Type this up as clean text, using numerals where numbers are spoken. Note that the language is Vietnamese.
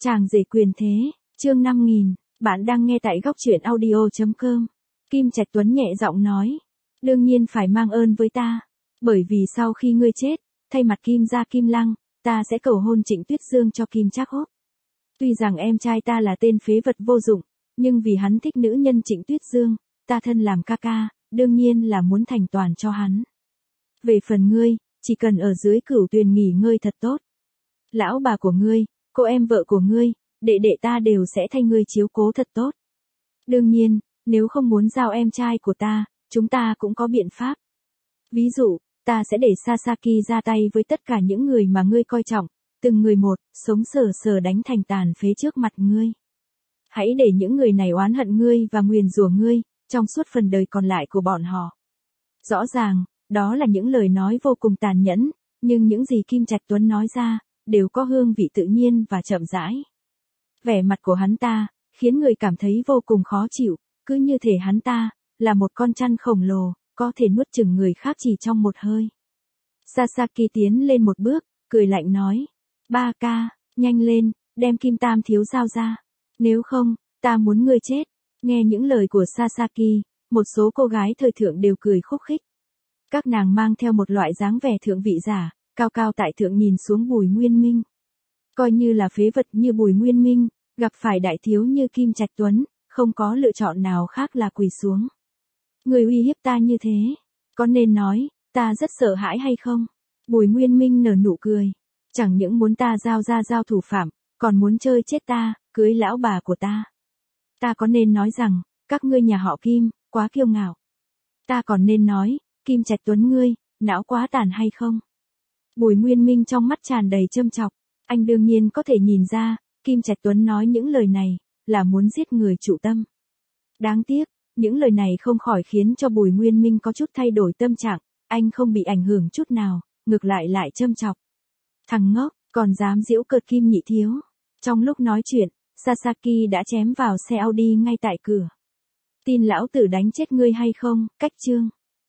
Chàng rể quyền thế, chương 5000, bạn đang nghe tại góc truyện audio.com. Kim Trạch Tuấn nhẹ giọng nói, đương nhiên phải mang ơn với ta, bởi vì sau khi ngươi chết, thay mặt Kim gia Kim Lăng, ta sẽ cầu hôn Trịnh Tuyết Dương cho Kim Trác Hốt. Tuy rằng em trai ta là tên phế vật vô dụng, nhưng vì hắn thích nữ nhân Trịnh Tuyết Dương, ta thân làm ca ca, đương nhiên là muốn thành toàn cho hắn. Về phần ngươi, chỉ cần ở dưới Cửu Tuyền nghỉ ngơi thật tốt. Lão bà của ngươi, cô em vợ của ngươi, đệ đệ ta đều sẽ thay ngươi chiếu cố thật tốt. Đương nhiên, nếu không muốn giao em trai của ta, chúng ta cũng có biện pháp. Ví dụ, ta sẽ để Sasaki ra tay với tất cả những người mà ngươi coi trọng, từng người một, sống sờ sờ đánh thành tàn phế trước mặt ngươi. Hãy để những người này oán hận ngươi và nguyền rủa ngươi, trong suốt phần đời còn lại của bọn họ. Rõ ràng, đó là những lời nói vô cùng tàn nhẫn, nhưng những gì Kim Trạch Tuấn nói ra, đều có hương vị tự nhiên và chậm rãi. Vẻ mặt của hắn ta, khiến người cảm thấy vô cùng khó chịu, cứ như thể hắn ta, là một con chăn khổng lồ, có thể nuốt chửng người khác chỉ trong một hơi. Sasaki tiến lên một bước, cười lạnh nói, ba ca, nhanh lên, đem Kim Tam thiếu giao ra, nếu không, ta muốn ngươi chết. Nghe những lời của Sasaki, một số cô gái thời thượng đều cười khúc khích. Các nàng mang theo một loại dáng vẻ thượng vị giả, cao cao tại thượng nhìn xuống Bùi Nguyên Minh. Coi như là phế vật như Bùi Nguyên Minh, gặp phải đại thiếu như Kim Trạch Tuấn, không có lựa chọn nào khác là quỳ xuống. Người uy hiếp ta như thế, có nên nói, ta rất sợ hãi hay không? Bùi Nguyên Minh nở nụ cười, chẳng những muốn ta giao thủ phạm, còn muốn chơi chết ta, cưới lão bà của ta. Ta có nên nói rằng, các ngươi nhà họ Kim, quá kiêu ngạo. Ta còn nên nói, Kim Trạch Tuấn ngươi, não quá tàn hay không? Bùi Nguyên Minh trong mắt tràn đầy châm chọc, anh đương nhiên có thể nhìn ra, Kim Trạch Tuấn nói những lời này, là muốn giết người chủ tâm. Đáng tiếc, những lời này không khỏi khiến cho Bùi Nguyên Minh có chút thay đổi tâm trạng, anh không bị ảnh hưởng chút nào, ngược lại châm chọc. Thằng ngốc, còn dám giễu cợt Kim nhị thiếu. Trong lúc nói chuyện, Sasaki đã chém vào xe Audi ngay tại cửa. Tin lão tử đánh chết ngươi hay không, cách chương.